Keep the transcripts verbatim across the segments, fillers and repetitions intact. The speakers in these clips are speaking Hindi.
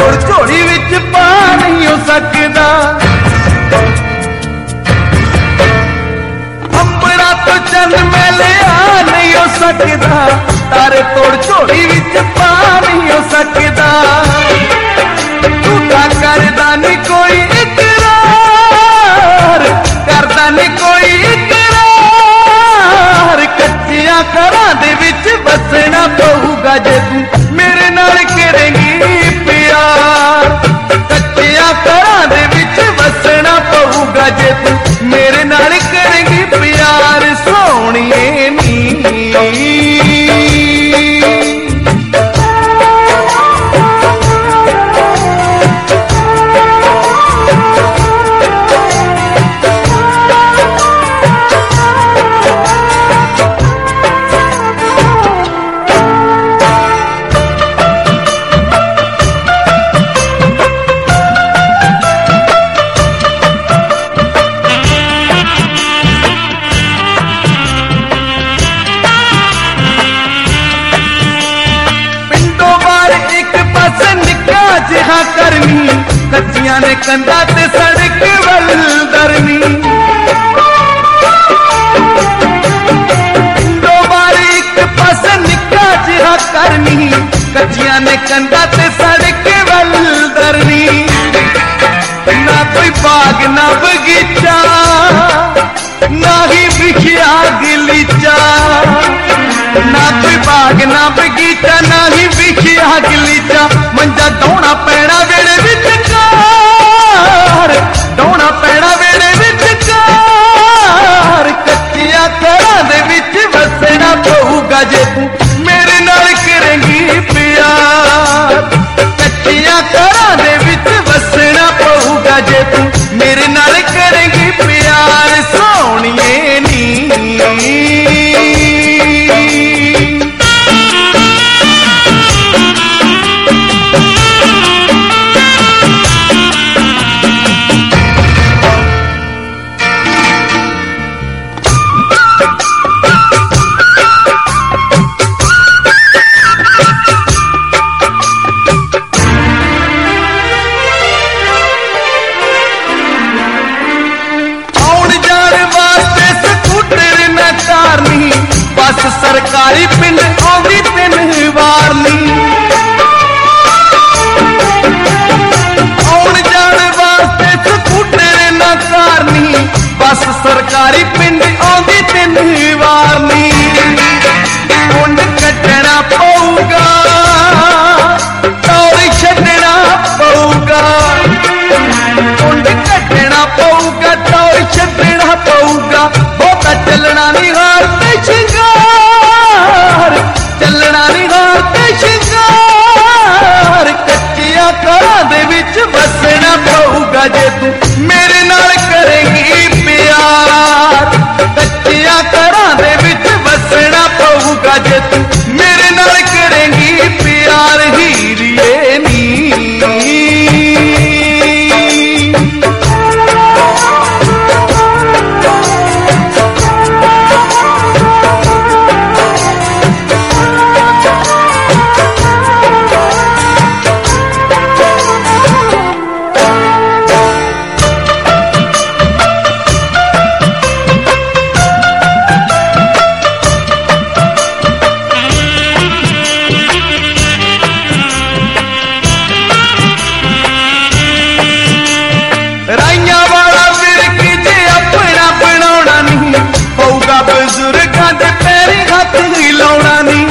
तोड़ झोली विच पा नहीं हो सकदा। अंबरा तो चंद मैं लिया नहीं हो सकदा, तारे तोड़ झोली विच पा नहीं हो सकदा। झूठा करदा नहीं कोई इकरार, करदा नहीं कोई इकरार। कच्चियां घरां दे विच बसना पऊगा जे तू मेरे नाल करेंगी प्यार। कच्चियां घरां दे विच बसना पऊगा जे तू मेरे नाल करेंगी प्यार सोहणिए नी। जिहा करनी कच्चियां ने कंधा ते सड़क वल दरनी। दो बार एक पास निका जिहा करनी कच्चियां ने कंधा ते सड़क वल दरनी। ना कोई बाग ना बगीचा ना ही बिखिया गलीचा, ना कोई बाग ना बगीचा ना ही बिखिया गलीचा। मंजा डौना पैना वेड़े विचकार, डौना पैना वेड़े विचकार। कच्चियां घरां दे विच बसना पऊगा जे तू मेरे नाल करेंगी प्यार। कच्चियां घरां दे विच बसना पऊगा जे तू मेरे नाल करेंगी प्यार सोहणिए नी। बस सरकारी पिंड आउंदी पिन वारनी। आउण जाण वास्ते स्कूटर न कारनी, बस सरकारी पिंड आउंदी पिन वारनी। कुंड कट्टना पऊगा तौर छड्डना पऊगा, कुंड कट्टना पऊगा तौर छड्डना पऊगा। बहुता चलना नहीं हार ते शिंगार, चलना नहीं हार ते शिंगार। कच्चियां घरां दे विच बसना पऊगा जे तू मेरे नाल करेंगी प्यार। कच्चियां घरां दे विच बसना पऊगा जे तू मेरे नाल करेंगी प्यार हीरिए नी। बुजुर्गां दे पैरी हाथ हिलाउणा नी।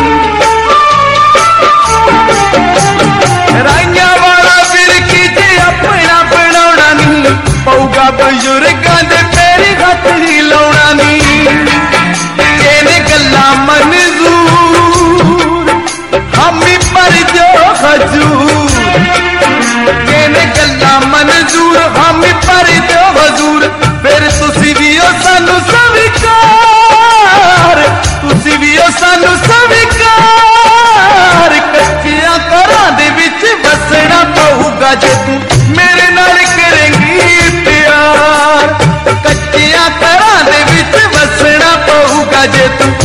राइयां वाला विरकी जे अपना बनाउणा नी, पऊगा बुजुर्गां दे पैरी हाथ हिलाउणा नी। इहने गल्लां मंजूर हामी पर जो हजूर, इहने गल्लां मंजूर हामी पर जो हजूर। फिर तुसी भी ओ सानू स्वीकार, तुसी भी ओ सानू स्वीकार। कच्चियां घरां दे विच बसना पऊगा जे तू मेरे नाल करेंगी प्यार। कच्चियां घरां दे विच बसना पऊगा जे तू